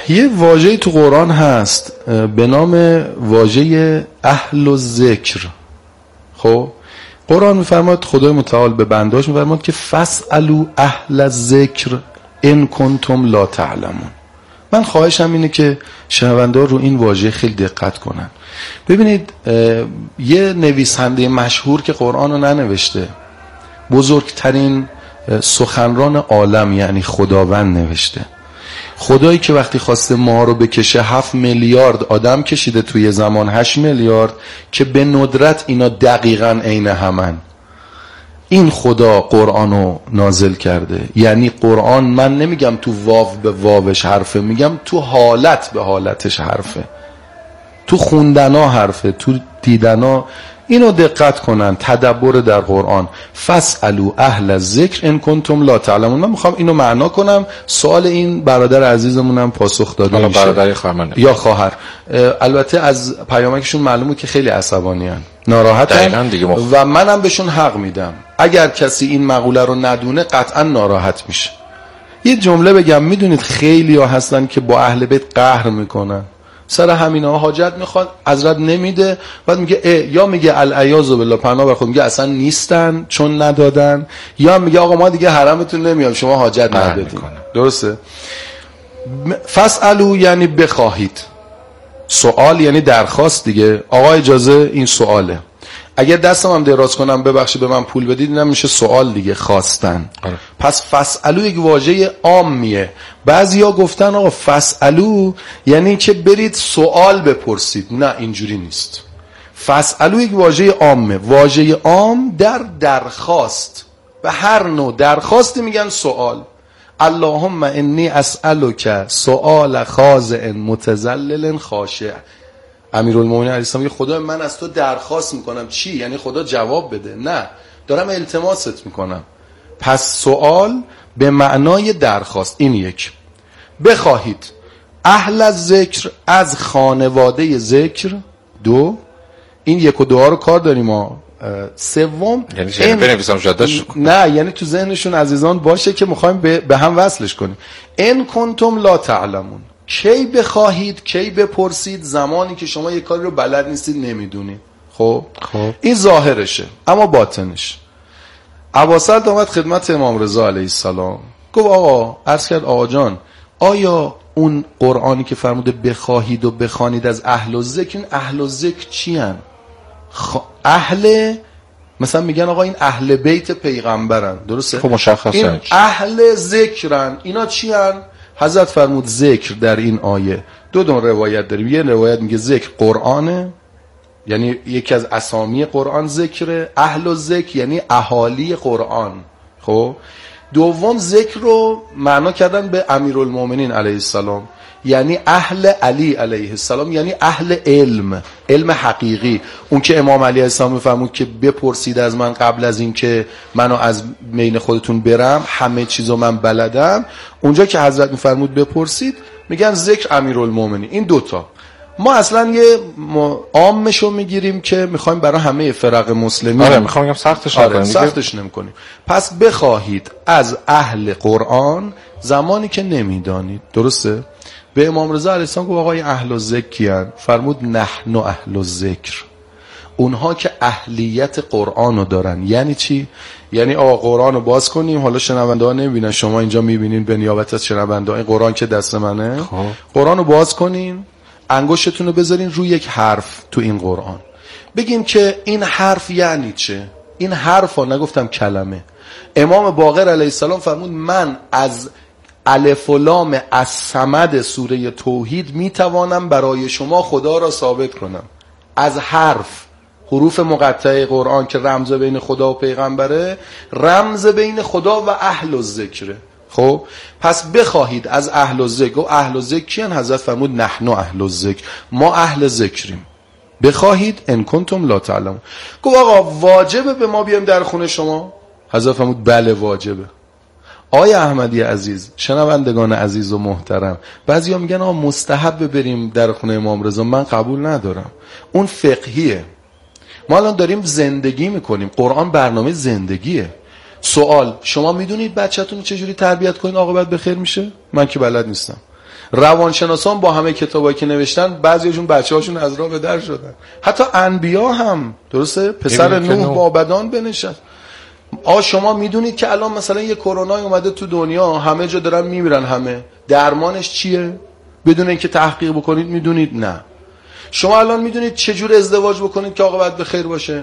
یه واژه‌ای تو قرآن هست به نام واژه اهل الذکر. خب قرآن میفرماد، خدای متعال به بنداش میفرماد که فاسألوا اهل الذکر ان کنتم لا تعلمون. من خواهشم اینه که شنونده‌ها رو این واژه خیلی دقت کنن. ببینید یه نویسنده مشهور که قرآن رو ننوشته، بزرگترین سخنران عالم یعنی خداوند نوشته. خدایی که وقتی خواسته ما رو بکشه 7 میلیارد آدم کشیده توی زمان، 8 میلیارد که به ندرت اینا دقیقاً عین همن. این خدا قرآن رو نازل کرده. یعنی قرآن من نمیگم تو واو به واوش حرفه، میگم تو حالت به حالتش حرفه، تو خوندنا حرفه، تو دیدنا. اینو دقت کنن، تدبر در قرآن. فاسألوا اهل الذکر ان کنتم لا تعلمون. من میخوام اینو معنا کنم، سوال این برادر عزیزمونم پاسخ داده میشه. برادر خواهر یا خواهر. البته از پیامکشون معلومه که خیلی عصبانیان، ناراحتن و منم بهشون حق میدم. اگر کسی این مقوله رو ندونه قطعا ناراحت میشه. یه جمله بگم، میدونید خیلی ها هستن که با اهل بیت قهر میکنن، سر همینا حاجت میخواد، حضرت نمیده، بعد میگه یا میگه العیاذ بالله پناه بر خود، میگه اصلا نیستن چون ندادن، یا میگه آقا ما دیگه حرمتون نمیام شما حاجت ندادین. درسته؟ فاسألوا یعنی بخواهید، سوال یعنی درخواست دیگه. آقا اجازه این سواله، اگه دستم هم دراز کنم ببخشید به من پول بدید، اینم میشه سوال دیگه، خواستن. پس فاسألوا یک واژه عامیه. بعضیا گفتن آقا فاسألوا یعنی که برید سوال بپرسید. نه اینجوری نیست. فاسألوا یک واژه عامه. واژه عام در درخواست، به هر نوع درخواستی میگن سوال. اللهم انی اسألک سؤال خاضع متذلل خاشع. امیرالمومنین علیه السلام میگه خدا من از تو درخواست میکنم. چی؟ یعنی خدا جواب بده؟ نه، دارم التماست میکنم. پس سوال به معنای درخواست. این یک. بخواهید اهل الذکر، از خانواده ذکر. دو، این یک و دو رو کار داریم ما. سوم یعنی بنویسم جداش نه، یعنی تو ذهنشون عزیزان باشه که میخوایم به هم وصلش کنیم. ان کنتم لا تعلمون، کی بخواهید، کی بپرسید، زمانی که شما یک کاری رو بلد نیستید، نمیدونید. خب این ظاهرشه، اما باطنش. ابوسعد اومد خدمت امام رضا علیه السلام، گفت آقا، عرض کرد آقا جان، آیا اون قرآنی که فرموده بخواهید و بخوانید از اهل الذکر، این اهل الذکر چی هن؟ اهل، مثلا میگن آقا این اهل بیت پیغمبرن، درسته؟ خب مشخصه. این اهل ذکرن، اینا چی هن؟ حضرت فرمود ذکر در این آیه دو روایت داریم. یه روایت میگه ذکر قرآنه، یعنی یکی از اسامی قرآن ذکره. اهل الذکر یعنی اهالی قرآن. خب دوم ذکر رو معنا کردن به امیرالمومنین علیه السلام، یعنی اهل علی علیه السلام، یعنی اهل علم، علم حقیقی. اون که امام علی علیه السلام میفرمود که بپرسید از من قبل از این که منو از بین خودتون برم، همه چیزو من بلدم. اونجا که حضرت میفرمود بپرسید، میگن ذکر امیرالمومنین. این دوتا ما اصلا یه عامشو میگیریم که میخوایم برای همه فرق مسلمین. آره میخوام بگم سختش نکنیم. سختش نمیکنیم. پس بخواهید از اهل قرآن زمانی که نمیدانید. درسته؟ به امام رضا علیه السلام گفت آقای اهل الذکر کیان؟ فرمود نحن اهل الذکر، اونها که اهلیت قرآن رو دارن. یعنی چی؟ یعنی آقا قرآن رو باز کنیم، حالا شنونده ها نمیبینن، شما اینجا میبینین به نیابت از شنونده ها. این قرآن که دست منه. قرآن رو باز کنین، انگشتتون رو بذارین روی یک حرف تو این قرآن، بگیم که این حرف یعنی چه؟ این حرف ها، نگفتم کلمه. امام باقر علیه السلام فرمود من از الف و لام از صمد سوره توحید میتوانم برای شما خدا را ثابت کنم. از حرف، حروف مقطعه قرآن که رمز بین خدا و پیغمبره، رمز بین خدا و اهل الذکره. خب پس بخواهید از اهل الذکر. و اهل الذکر کیان؟ حضرت فرمود نحن اهل الذکر، ما اهل ذکریم. بخواهید ان کنتم لا تعلمون. گفت آقا واجبه به ما بیایم در خونه شما؟ حضرت فرمود بله واجبه. آقای احمدی عزیز، شنوندگان عزیز و محترم، بعضیا میگن آقا مستحب بریم در خونه امام رضا. من قبول ندارم، اون فقهیه. ما الان داریم زندگی میکنیم، قرآن برنامه زندگیه. سوال، شما میدونید بچه‌تون رو چجوری تربیت کنید عاقبت به خیر میشه؟ من که بلد نیستم. روانشناسان با همه کتابایی که نوشتن بعضیشون بچه‌هاشون از راه به در شدن. حتی انبیا هم درسته پسر نوح با بدان بنشست. شما میدونید که الان مثلا یه کرونا اومده تو دنیا، همه جا دارن میمیرن، همه درمانش چیه؟ بدون اینکه تحقیق بکنید میدونید؟ نه. شما الان میدونید چجور ازدواج بکنید که عاقبت به خیر باشه؟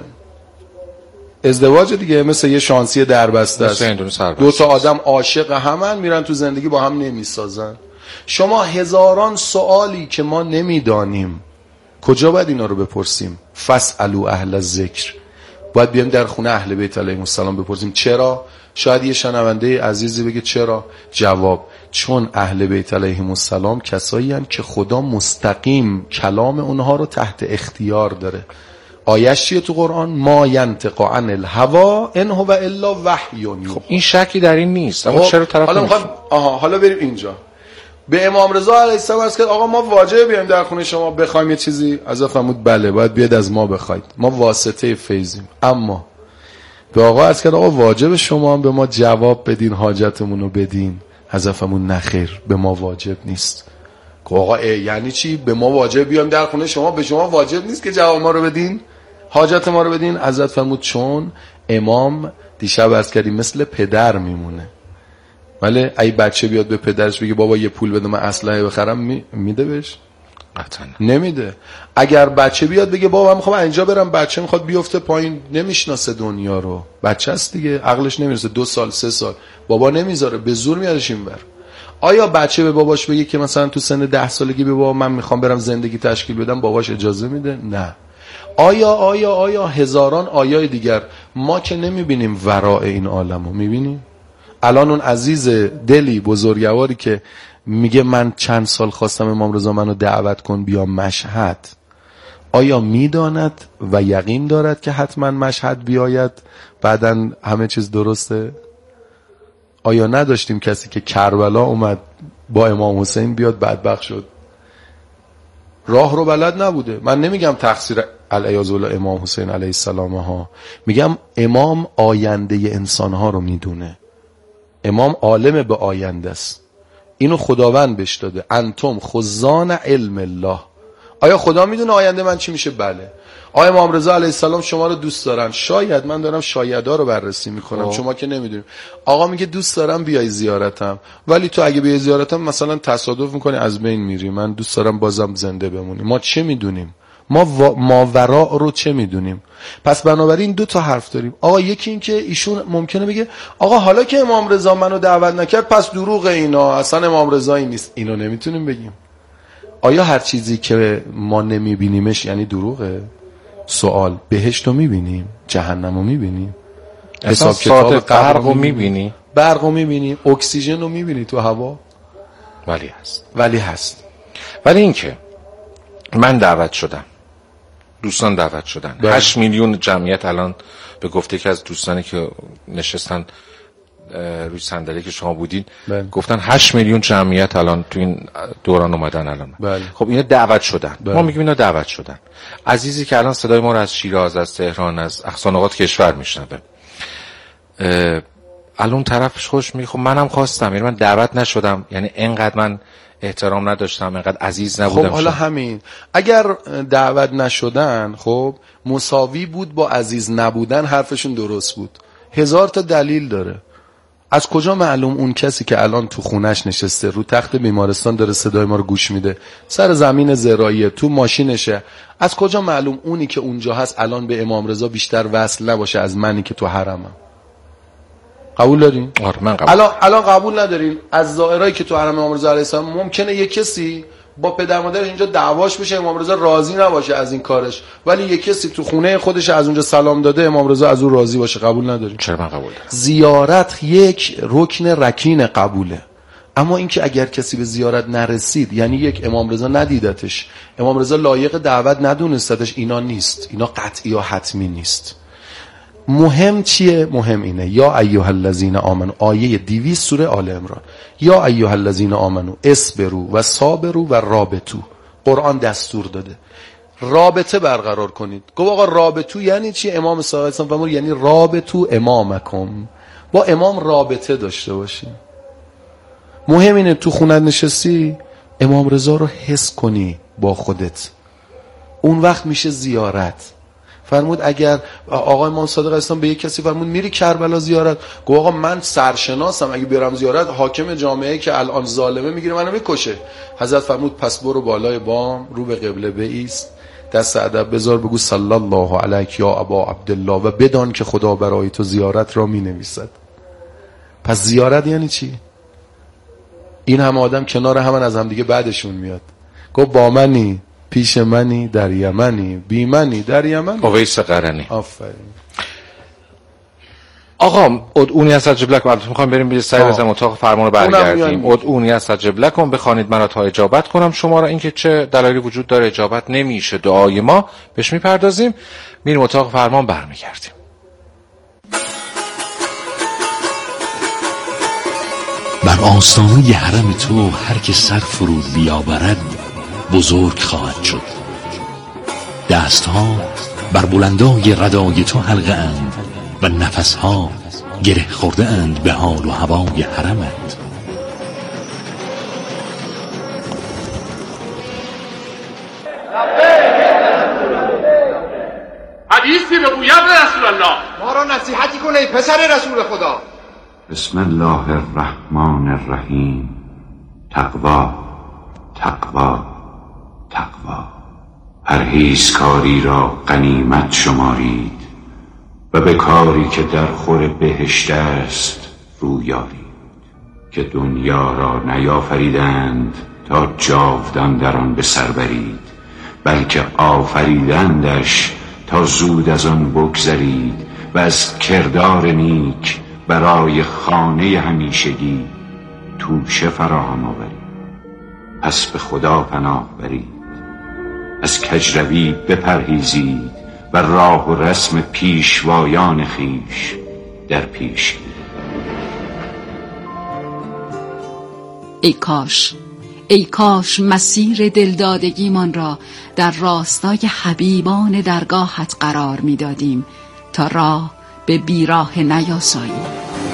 ازدواج دیگه مثل یه شانسی دربسته است. دو تا آدم عاشق همن، میرن تو زندگی با هم نمیسازن. شما هزاران سوالی که ما نمیدانیم کجا باید اینا رو بپرسیم؟ فاسالوا اهل الذکر. باید بیایم در خونه اهل بیت علیهم السلام بپرسیم. چرا؟ شاید یه شنونده عزیزی بگه چرا؟ جواب: چون اهل بیت علیهم السلام کسایی هستند که خدا مستقیم کلام اونها رو تحت اختیار داره. آیش چیه تو قرآن؟ ما ینطق عن الهوا ان هو الا وحی. خب این شکی در این نیست، اما چرا طرف حالا بریم اینجا. به امام رضا علیه السلام عرض کرد آقا ما واجبه بیایم در خونه شما بخوایم یه چیزی؟ از فرمود بله باید بیاد از ما بخواید، ما واسطه فیضیم. اما به آقا عرض کرد آقا واجب شما هم به ما جواب بدین، حاجتمون رو بدین. از فرمود نخیر، به ما واجب نیست. آقا یعنی چی؟ به ما واجب بیایم در خونه شما، به شما واجب نیست که جواب ما رو بدین، حاجت ما رو بدین؟ حضرت فرمود چون امام دیشب عرض کردیم مثل پدر میمونه. ولی ای بچه بیاد به پدرش بگه بابا یه پول بده من اسلحه بخرم، میده بهش؟ قطعا نمیده. اگر بچه بیاد بگه بابا من میخوام اینجا برم، بچه میخواد بیفته پایین، نمیشناسه دنیا رو، بچه است دیگه، عقلش نمیرسه، 2 سال 3 سال، بابا نمیذاره، به زور میادش اینور. آیا بچه به باباش بگه که مثلا تو سن 10 سالگی به بابا من میخوام برم زندگی تشکیل بدم، باباش اجازه میده؟ نه. آیا هزاران آیای دیگر ما که نمیبینیم ورای این عالمو میبینیم؟ الان اون عزیز دلی بزرگواری که میگه من چند سال خواستم امام رضا منو دعوت کن بیا مشهد، آیا میداند و یقین دارد که حتما مشهد بیاید بعداً همه چیز درسته؟ آیا نداشتیم کسی که کربلا اومد با امام حسین بیاد بدبخت شد؟ راه رو بلد نبوده. من نمیگم تقصیر علیه امام حسین علیه السلام ها، میگم امام آینده انسان ها رو میدونه. امام عالم به آینده است، اینو خداوند بهش داده. انتم خزان علم الله. آیا خدا میدونه آینده من چی میشه؟ بله. آیا امام رضا علیه السلام شما رو دوست دارن؟ شاید. من دارم شایدا رو بررسی میکنم، شما که نمیدونیم. آقا میگه دوست دارم بیای زیارتم، ولی تو اگه بیای زیارتم مثلا تصادف میکنی از بین میری، من دوست دارم بازم زنده بمونی. ما چه میدونیم؟ ماوراء رو چه میدونیم؟ پس بنابراین 2 تا حرف داریم. آقا یکی این که ایشون ممکنه بگه آقا حالا که امام رضا منو دعوت نکرد پس دروغ اینا، اصلا امام رضایی نیست. اینو نمیتونیم بگیم. آیا هر چیزی که ما نمیبینیمش یعنی دروغه؟ سوال: بهشت رو میبینیم؟ جهنم رو میبینیم؟ حساب کتاب برق رو میبینی؟ برق رو میبینی؟ اکسیژن رو میبینی تو هوا؟ ولی هست. ولی این که من دعوت شدم، دوستان دعوت شدن، 8 میلیون جمعیت الان به گفته که از دوستانی که نشستن روی صندلی که شما بودین گفتن 8 میلیون جمعیت الان تو این دوران اومدن الان. خب اینا دعوت شدن. ما میگیم اینا دعوت شدن. عزیزی که الان صدای ما رو از شیراز، از تهران، از اقصا نقاط کشور میشنوه، الان طرفش خوش میگه خب منم خواستم، یعنی من دعوت نشدم، یعنی اینقدر من احترام نداشتم، اینقدر عزیز نبودم. خب حالا همین اگر دعوت نشدن خب مساوی بود با عزیز نبودن، حرفشون درست بود. 1000 تا دلیل داره. از کجا معلوم اون کسی که الان تو خونش نشسته رو تخت بیمارستان داره صدای ما رو گوش میده، سر زمین زراعیه، تو ماشینشه، از کجا معلوم اونی که اونجا هست الان به امام رضا بیشتر وصل نباشه از منی که تو حرمم؟ قبول دارین؟ آره من قبول. الان قبول ندارین از زائرایی که تو حرم امام رضا علیه السلام ممکنه یک کسی با پدر مادرش اینجا دعواش بشه، امام رضا راضی نباشه از این کارش، ولی یک کسی تو خونه خودش از اونجا سلام داده امام رضا از اون راضی باشه؟ قبول ندارین؟ چرا من قبول دارم. زیارت یک رکن رکین قبوله، اما اینکه اگر کسی به زیارت نرسید یعنی یک امام رضا ندیدتش، امام رضا لایق دعوت ندونستش، اینا نیست، اینا قطعی و حتمی نیست. مهم چیه؟ مهم اینه یا ایها الذین آمنو، آیه 200 سوره آل عمران، یا ایها الذین آمنو اصبروا و صابروا و رابطوا. قرآن دستور داده رابطه برقرار کنید. گفت آقا رابطو یعنی چی؟ امام صادق اسلام فرمود یعنی رابطو امامکم، با امام رابطه داشته باشی. مهم اینه تو خونت نشستی امام رضا رو حس کنی با خودت، اون وقت میشه زیارت. فرمود اگر آقای امام صادق اسلام به یک کسی فرمود میری کربلا زیارت، گفت آقا من سرشناسم، اگه برم زیارت حاکم جامعه که الان ظالمه میگیره منو میکشه. حضرت فرمود پس برو بالای بام، رو به قبله بایست، دست ادب بذار، بگو صلی الله علیک یا ابا عبدالله و بدان که خدا برای تو زیارت را مینویسد. پس زیارت یعنی چی؟ این همه آدم کنار هم از هم دیگه بعدشون میاد. گفت با منی پیش منی در یمنی، بی منی در یمن. اویس قرنی. آفرین. آقا ادعونی استجب لکم، البته میخوام بریم سعی بزنیم اتاق فرمان رو برگردیم. ادعونی استجب لکم، بخوانید من تا اجابت کنم شما را. اینکه چه دلایلی وجود داره اجابت نمیشه دعای ما، بهش میپردازیم، میریم اتاق فرمان برمیگردیم. بر آستانه حرم تو هر که سر فرود بیاورد بزرگ خواهد شد. دستها بر بلندای ردای تو حلقه اند و نفسها گره خورده اند به حال و هوای حرمت. حدیثی بگویم رسول الله، ما را نصیحتی کنه ای پسر رسول خدا. بسم الله الرحمن الرحیم. تقوا تقوا تقوا. پرهیزکاری را غنیمت شمارید و به کاری که در خور بهشت است رویارید، که دنیا را نیافریدند تا جاودان در آن به سر برید، بلکه آفریدندش تا زود از آن بگذرید و از کردار نیک برای خانه همیشگی توشه فراهم آورید. پس به خدا پناه برید، از کجروی بپرهیزید و راه و رسم پیشوایان خویش در پیش گیرید. ای کاش مسیر دلدادگیمان را در راستای حبیبان درگاهت قرار میدادیم تا راه به بیراه نیاساییم.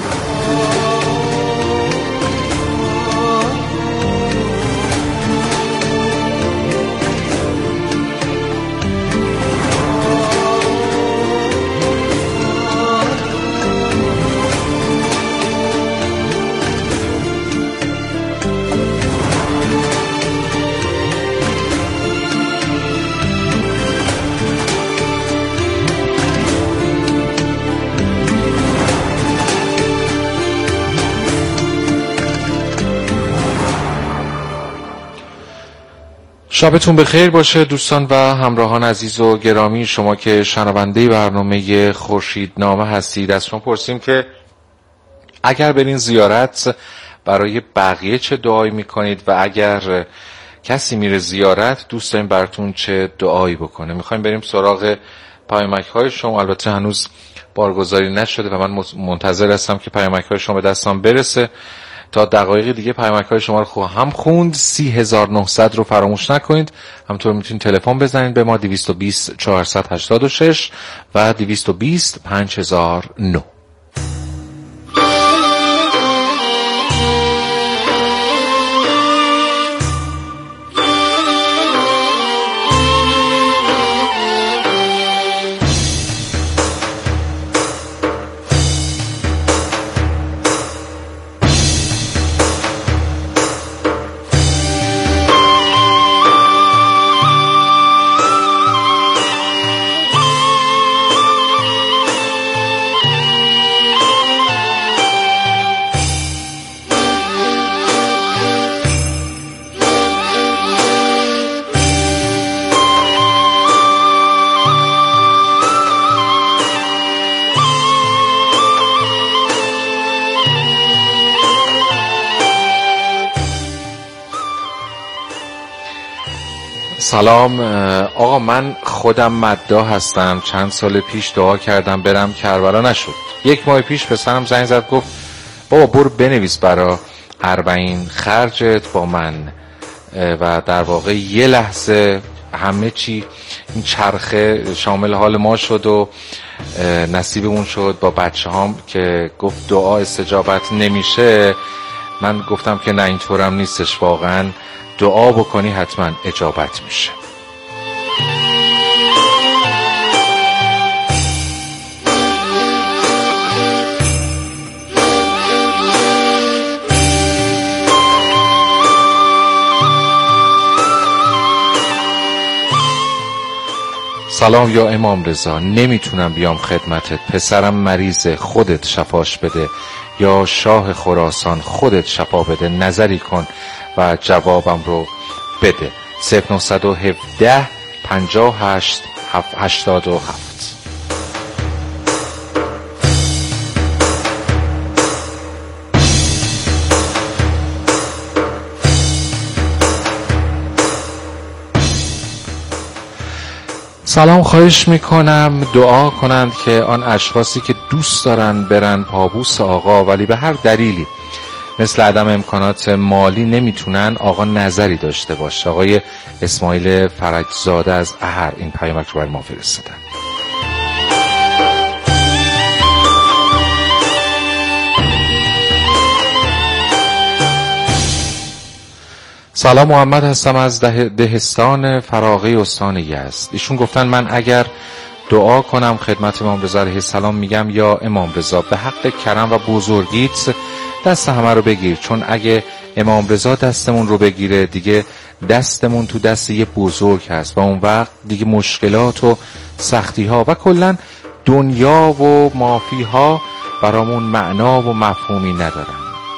شبتون بخیر باشه دوستان و همراهان عزیز و گرامی، شما که شنونده برنامه خورشیدنامه هستید. از شما پرسیم که اگر برین زیارت برای بقیه چه دعایی میکنید و اگر کسی میره زیارت دوست داریم براتون چه دعایی بکنه. میخوایم بریم سراغ پیامک های شما. البته هنوز بارگذاری نشده و من منتظر هستم که پیامک های شما به دستم برسه تا دقایق دیگه پیامک های شما رو خواهم خوند. 30900 رو فراموش نکنید. همونطور میتونید تلفن بزنید به ما 220 486 و 220 5009. سلام آقا، من خودم مداح هستم. چند سال پیش دعا کردم برم کربلا نشد. 1 ماه پیش پسرم زنگ زد گفت بابا برو بنویس برا 40 خرجت با من و در واقع یه لحظه همه چی این چرخه شامل حال ما شد و نصیبمون شد با بچه هام که گفت دعا استجابت نمیشه. من گفتم که نه اینطورم نیستش، واقعا دعا بکنی حتما اجابت میشه. سلام یا امام رضا، نمیتونم بیام خدمتت، پسرم مریضه، خودت شفاش بده، یا شاه خراسان خودت شفا بده، نظری کن و جوابم رو بده. 0917 58 87. سلام، خواهش میکنم دعا کنند که آن اشخاصی که دوست دارن برن پابوس آقا ولی به هر دلیلی مثل عدم امکانات مالی نمیتونن، آقا نظری داشته باشه. آقای اسماعیل فرجزاده از اهر این پیامک رو برای ما فرستادن. سلام، محمد هستم از دهستان فراغی استان یزد. ایشون گفتن من اگر دعا کنم خدمت امام رضا علیه السلام میگم یا امام رضا به حق کرم و بزرگیت دست همه رو بگیر، چون اگه امام رضا دستمون رو بگیره دیگه دستمون تو دست یه بزرگ هست و اون وقت دیگه مشکلات و سختی ها و کلن دنیا و مافی ها برامون معنا و مفهومی ندارن.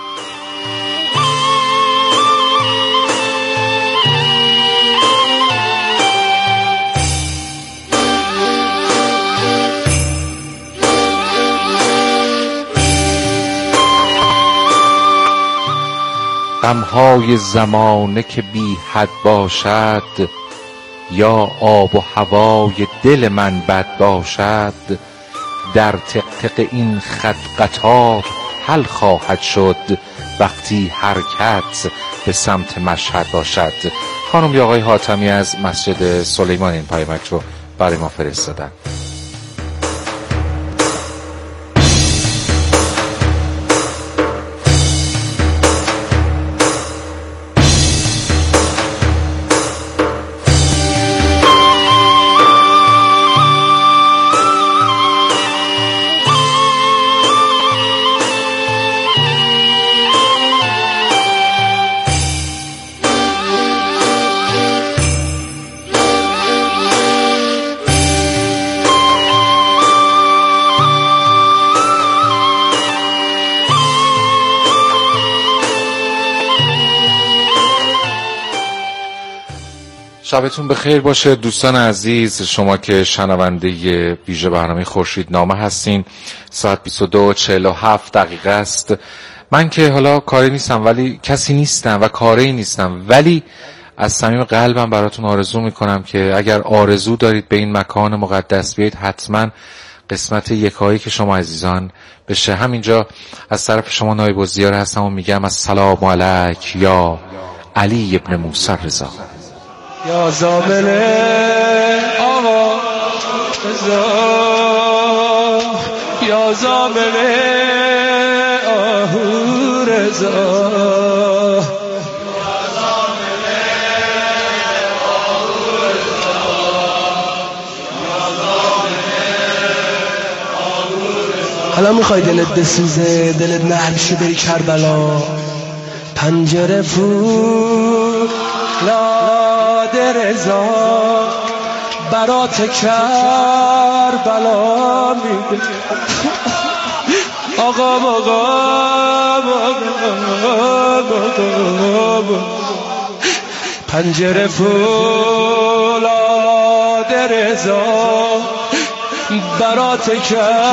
غمهای زمانه که بی حد باشد، یا آب و هوای دل من بد باشد، در تق این خط قطار حل خواهد شد، وقتی حرکت به سمت مشهد باشد. خانم یا آقای حاتمی از مسجد سلیمان این پیامک رو برای ما فرستادن. شبتون بخیر باشه دوستان عزیز، شما که شنونده ویژه برنامه خورشیدنامه هستین. ساعت 22:47 است. من که حالا کاری نیستم ولی کسی نیستم و کاری نیستم، ولی از صمیم قلبم براتون آرزو میکنم که اگر آرزو دارید به این مکان مقدس بیایید، حتما قسمت یکایی که شما عزیزان بشه. همینجا از طرف شما نایب الزیار هستم و میگم السلام علیک یا علی ابن موسی رضا. یا زامن آقا رضا، یا زامن آهو رضا، حالا میخوای دلت بسوزه، دلت نرم شه بری کربلا، پنجره فولاد رضا برات کربلا میده. آقا پنجره فولاد رضا برات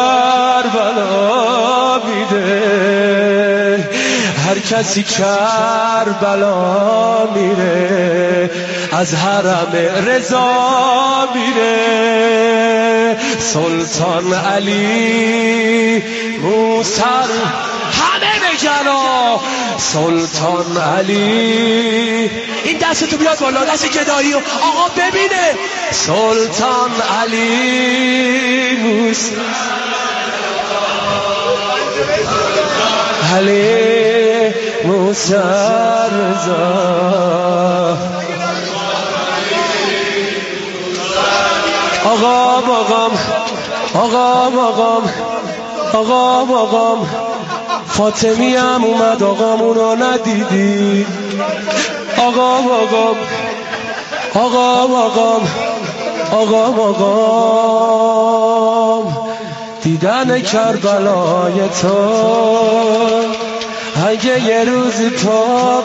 کربلا میده. هر کسی کربلا میره، از حرم رضا میره. سلطان علی موسی همه بگنا، سلطان علی این دستتو بیاد بالا، دست گدایی آقا ببینه. سلطان علی موسی علی موسی رضا، آقام آقام آقام آقام آقام آقام فاطمی هم اومد آقامونو ندیدی آقام آقام آقام آقام آقام آقام دیدن کربلای تو اگه یه روزی تو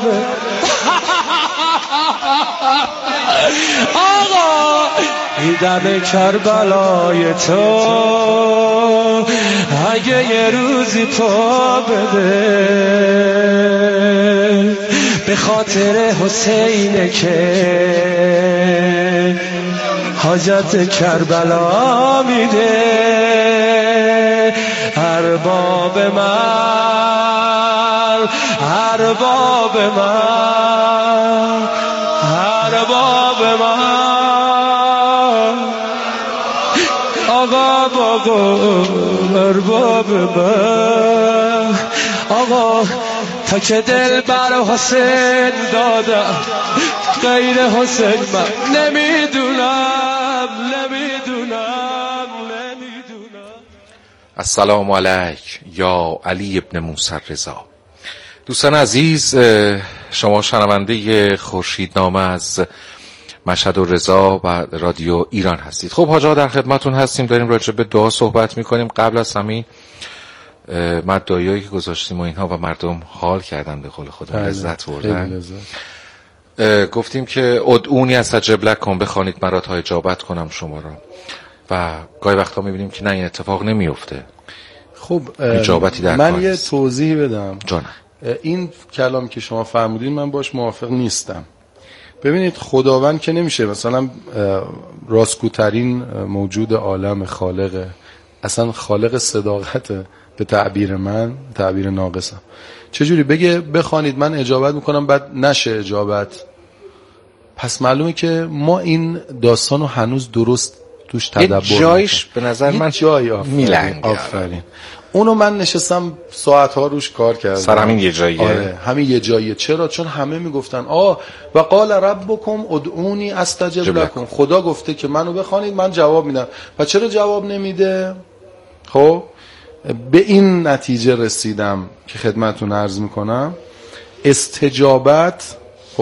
آقا دیدن کربلای تو اگه یه روزی تو بده به خاطر حسینه که حاجت کربلا میده ارباب من ارباب من ارباب من آقا ارباب من آقا تا که دل بر حسین دادم غیر حسین من نمیدونم السلام علیک یا علی ابن موسی رضا. دوستان عزیز، شما شنونده خورشیدنامه از مشهد و رضا و رادیو ایران هستید. خب حاج آقا در خدمتون هستیم، داریم راجع به دعا صحبت میکنیم. قبل از همین مدعایی که گذاشتیم و اینها و مردم حال کردن، به قول خدا لذت بردن. گفتیم که ادعونی استجب لکم، بخوانید مرا تا اجابت کنم شما را. و گاهی وقتا میبینیم که نه، این اتفاق نمیفته. خب اجابتی در من یه توضیح بدم. جانم. این کلام که شما فرمودین من باش موافق نیستم. ببینید خداوند که نمیشه مثلا راستگوترین موجود عالم، خالق، اصلا خالق صداقته به تعبیر من، تعبیر ناقصم. چجوری بگه بخوانید من اجابت میکنم بعد نشه اجابت؟ پس معلومه که ما این داستانو هنوز درست توش تدبر جایش به نظر من جای میلنگه. آفرین. اونو من نشستم ساعتها روش کار کردم. سر همین یه جاییه. آره همین یه جاییه. چرا؟ چون همه میگفتن و قال ربکم ادعونی استجب لکم. خدا گفته که منو بخوانید من جواب میدم. و چرا جواب نمیده؟ خب به این نتیجه رسیدم که خدمتتون عرض میکنم. استجابت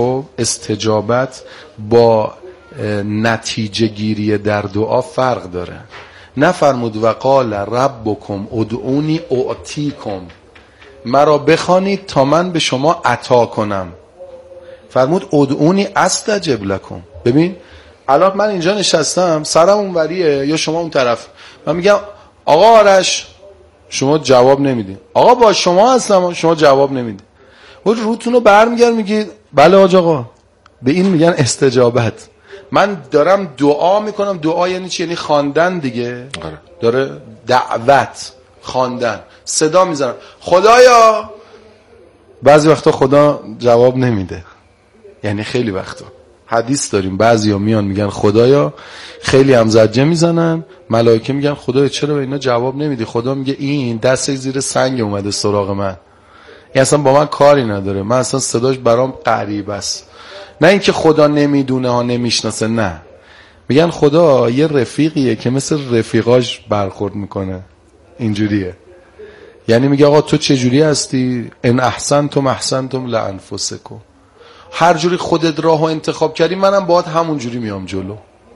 با نتیجه گیری در دعا فرق داره. نفرمود و قال ربکم ادعونی اعطیکم، مرا بخوانید تا من به شما عطا کنم. فرمود ادعونی استجب لکم. ببین الان من اینجا نشستم، سرم اونوریه یا شما اون طرف، من میگم آقا آرش شما جواب نمیدین، آقا با شما هستم شما جواب نمیدین، روتون رو برمیگرد میگید بله آقا. به این میگن استجابت. من دارم دعا میکنم. دعا یعنی چی؟ یعنی خواندن دیگه. داره دعوت، خواندن، صدا میزنم خدایا. بعضی وقتا خدا جواب نمیده. یعنی خیلی وقتا حدیث داریم بعضیا میان میگن خدایا، خیلی هم زجه میزنن، ملائکه میگن خدایا چرا به اینا جواب نمیدی؟ خدا میگه این دستش زیر سنگ اومده سراغ من، این اصلا با من کاری نداره، من اصلا صداش برام غریب است. نه اینکه خدا نمیدونه ها، نمیشناسه، نه، میگن خدا یه رفیقیه که مثل رفیقاش برخورد میکنه. اینجوریه. یعنی میگه آقا تو چه جوری هستی؟ ان احسنتم احسنتم لانفسکم. هر جوری خودت راهو انتخاب کردی منم باهات همون جوری میام جلو.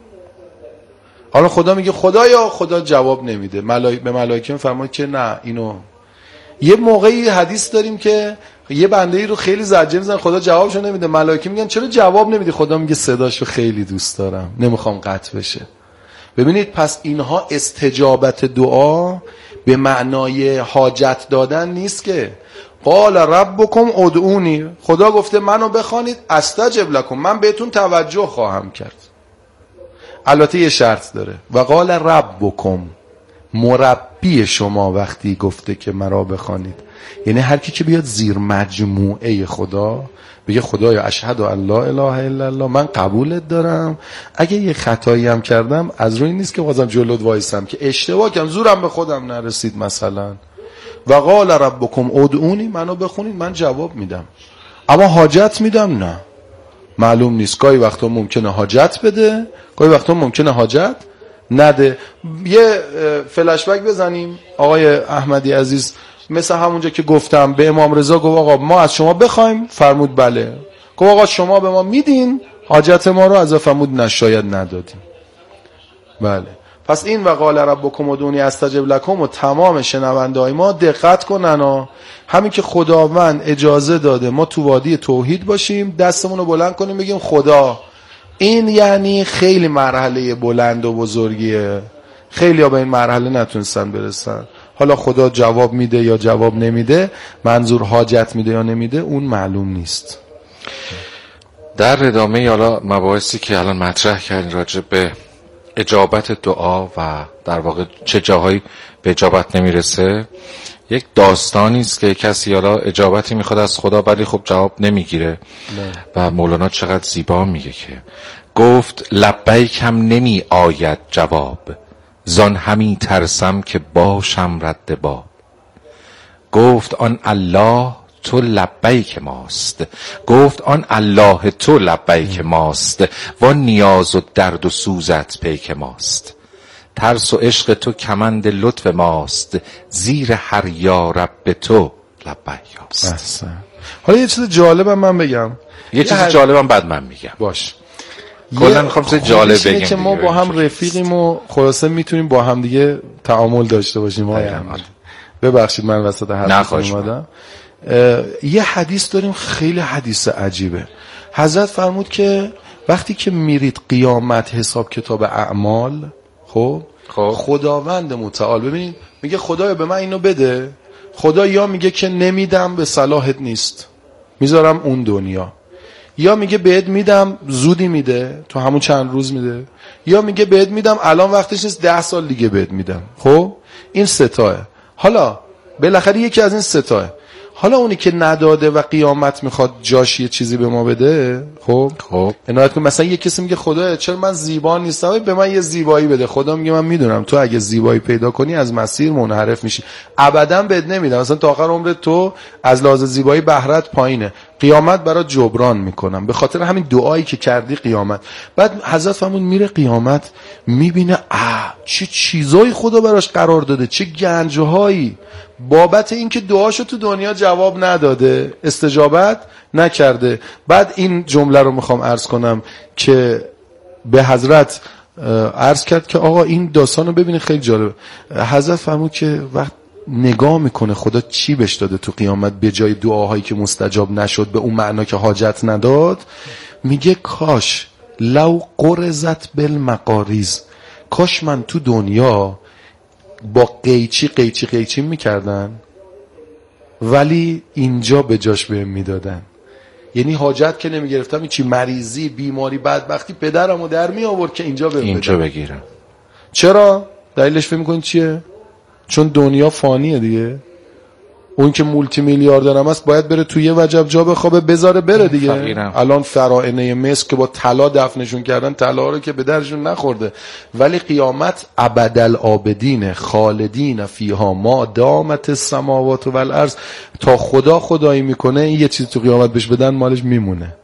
حالا خدا میگه خدایا، خدا جواب نمیده. به ملائکه میفرماد که نه اینو. یه موقعی حدیث داریم که یه بنده ای رو خیلی زجر میزنن، خدا جوابشو نمیده، ملائکه میگن چرا جواب نمیدی؟ خدا میگه صداشو خیلی دوست دارم، نمیخوام قطع بشه. ببینید پس اینها استجابت دعا به معنای حاجت دادن نیست که قال ربکم ادعونی، خدا گفته منو بخوانید استجب لکم، من بهتون توجه خواهم کرد. البته یه شرط داره. و قال ربکم، مربی شما وقتی گفته که مرا بخوانید، یعنی هر کی که بیاد زیر مجموعه خدا بگه خدایا اشهد ان لا اله الا الله، من قبولت دارم، اگه یه خطایی هم کردم از روی نیست که بازم جلوت وایسم که اشتباه کردم، زورم به خودم نرسید مثلا. و قال ربکم ادعونی، منو بخونید من جواب میدم. اما حاجت میدم نه، معلوم نیست. گاهی وقتا ممکنه حاجت بده، گاهی وقتا ممکنه حاجت نده. یه فلشبک بزنیم آقای احمدی عزیز، مثل همونجا که گفتم به امام رضا گفت آقا ما از شما بخوایم، فرمود بله. گفت آقا شما به ما میدین، حاجت ما رو از فرمود نه شاید ندادیم. بله. پس این وقال ربکم ادعونی استجب لکم و تمام شنونده‌های ما دقت کنن ها. همین که خداوند اجازه داده ما تو وادی توحید باشیم، دستمون رو بلند کنیم بگیم خدا. این یعنی خیلی مرحله بلند و بزرگیه. خیلی ها به این مرحله نتونستن برسن. حالا خدا جواب میده یا جواب نمیده، منظور حاجت میده یا نمیده، اون معلوم نیست. در ادامه حالا مباحثی که الان مطرح کردین راجع به اجابت دعا و در واقع چه جاهایی به اجابت نمیرسه، یک داستانی است که کسی حالا اجابتی میخواد از خدا ولی خب جواب نمیگیره و مولانا چقدر زیبا میگه که گفت لبیکم نمی آید جواب، زان همی ترسم که باشم رد باب. گفت آن الله تو لبیک ماست، گفت آن الله تو لبیک ماست، و نیاز و درد و سوزت پیک ماست. ترس و عشق تو کمند لطف ماست، زیر هر یا رب تو لبیک است. حالا یه چیز جالبم من بگم، یه چیز جالبم بعد من میگم. باش. کلا میخوام چیز جالب بگم که ما با هم رفیقیم و خلاصه میتونیم با هم دیگه تعامل داشته باشیم. ببخشید من وسط حرف اومدم. یه حدیث داریم خیلی حدیث عجیبه. حضرت فرمود که وقتی که میرید قیامت حساب کتاب اعمال، خب خداوند متعال ببینید میگه خدایا به من اینو بده، خدا یا میگه که نمیدم به صلاحت نیست میذارم اون دنیا، یا میگه بهت میدم زودی میده تو همون چند روز میده، یا میگه بهت میدم الان وقتش نیست 10 سال دیگه بهت میدم. خب این ستاه. حالا بالاخره یکی از این ستاه. حالا اونی که نداده و قیامت میخواد جاش یه چیزی به ما بده، خب عنایت کن. مثلا یه کسی میگه خدا چرا من زیبا نیستم، به من یه زیبایی بده. خدا میگه من میدونم تو اگه زیبایی پیدا کنی از مسیر منحرف میشی، ابدا بهت نمیدم، مثلا تا آخر عمرت تو از لحاظ زیبایی بهرت پایینه، قیامت برات جبران میکنم. به خاطر همین دعایی که کردی قیامت. بعد حضرت فرمود میره قیامت میبینه چه چیزایی خدا براش قرار داده، چه گنجهایی، بابت این که دعاشو تو دنیا جواب نداده، استجابت نکرده. بعد این جمله رو میخوام عرض کنم که به حضرت عرض کرد که آقا این داستان رو ببینه خیلی جالبه. حضرت فرمود که وقت نگاه میکنه خدا چی بهش داده تو قیامت به جای دعاهایی که مستجاب نشد به اون معنا که حاجت نداد، میگه کاش لو قرزت بالمقاریز، کاش من تو دنیا با قیچی میکردن ولی اینجا به جاش بهم میدادن. یعنی حاجت که نمیگرفتم، این چی مریضی بیماری بدبختی پدرمو در می آورد که اینجا بگیرم. چرا؟ دلیلش فکر می‌کنید چیه؟ چون دنیا فانیه دیگه. اون که مولتی میلیاردر هم هست باید بره توی یه وجب جا بخوابه بذاره بره دیگه. الان فرائنه مصر که با طلا دفنشون کردن، طلا رو که به درشون نخورده، ولی قیامت ابدالآبدین خالدین فیها ما دامت السماوات و الارض، تا خدا خدایی میکنه این یه چیز تو قیامت بهش بدن مالش میمونه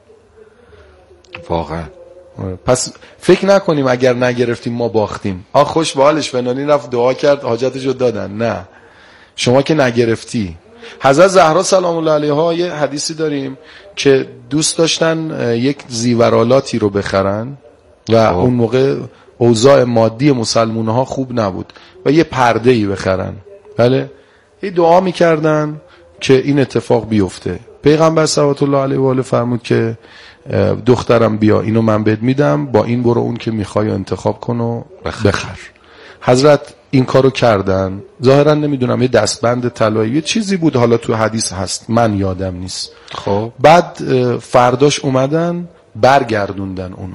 واقعا. پس فکر نکنیم اگر نگرفتیم ما باختیم. خوش به حالش فنانی رفت دعا کرد حاجتشو دادن. نه، شما که نگرفتی. حضرت زهرا سلام الله علیها یه حدیثی داریم که دوست داشتن یک زیورالاتی رو بخرن و اون موقع اوضاع مادی مسلمان‌ها خوب نبود و یه پرده‌ای بخرن. بله، یه دعا میکردن که این اتفاق بیفته. پیغمبر صلوات الله علیه و آله فرمود که دخترم بیا اینو من بهت میدم، با این برو اون که میخوای انتخاب کن و بخر. حضرت این کارو کردن. ظاهرا نمیدونم یه دستبند طلایی یه چیزی بود، حالا تو حدیث هست من یادم نیست. خب بعد فرداش اومدن برگردوندن اونو.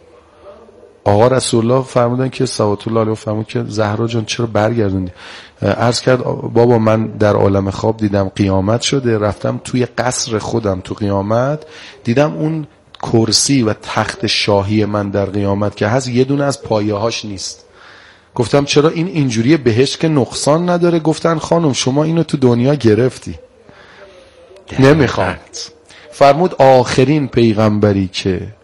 آقا رسول الله فرمودن که صلوات الله علیه فرمود که زهرا جان چرا برگردوندی؟ عرض کرد بابا من در عالم خواب دیدم قیامت شده، رفتم توی قصر خودم تو قیامت دیدم اون کرسی و تخت شاهی من در قیامت که هست یه دونه از پایه‌هاش نیست. گفتم چرا این اینجوریه، بهشت که نقصان نداره؟ گفتن خانم شما اینو تو دنیا گرفتی، نمیخوام. فرمود آخرین پیغمبری که